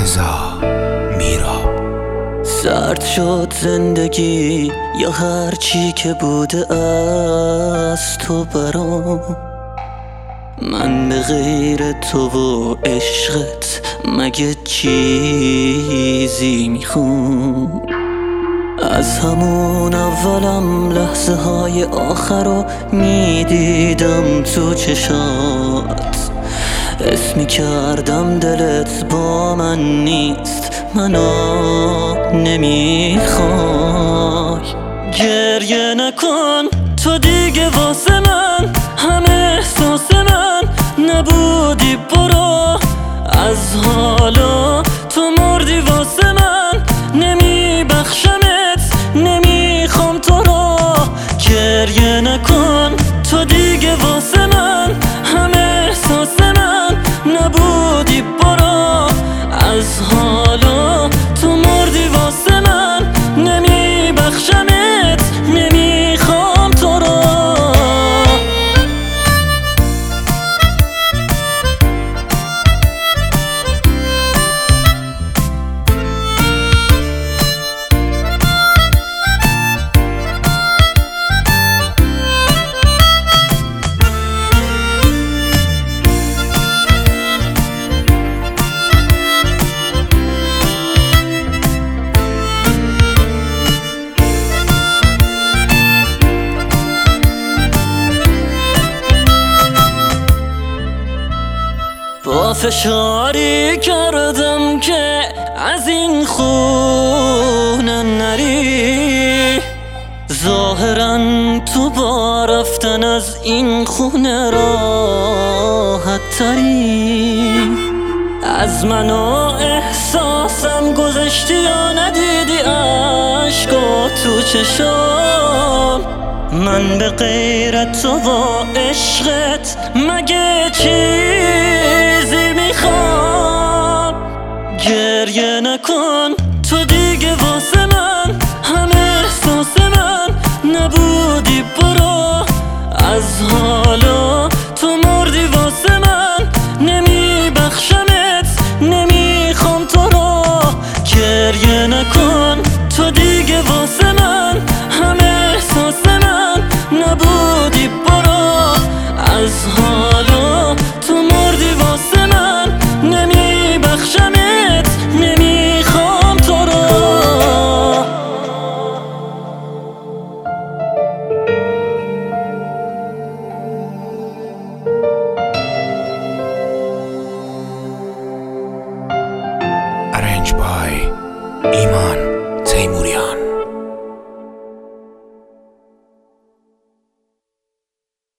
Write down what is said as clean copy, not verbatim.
رضا میراب. سرد شد زندگی یا هر چی که بوده از تو برام، من به غیر تو و عشقت مگه چیزی میخوام؟ از همون اولم لحظه های آخر رو میدیدم تو چشات، حس میکردم دلت با من نیست، منو نمیخوای. گریه نکن تو دیگه واسه من، همه احساس من نبودی، برو از حالا تو مردی واسه من، نمیبخشمت نمیخوام تو رو. گریه نکن تو دیگه واسه من، همه احساس من نبودی، برو از حالا تو مردی واسه من، نمیبخشمت نمیخوام تو رو. با فشاری کردم که از این خونه نری، ظاهرا تو با رفتن از این خونه راحت تری. از من و احساسم گذشتی یا ندیدی عشقا تو چشام، من به غیر تو و عشقت مگه چیزی میخوام؟ گریه نکن تو دیگه واسه من، همه احساس من نبودی، برو از حالا تو مردی واسه من، نمیبخشمت نمیخوام تو رو. گریه نکن تو دیگه واسه من، همه احساس من نبودی، برو از حالا تو مردی واسه من، نمیبخشمت نمیخوام تو رو. Arranged by ایمان.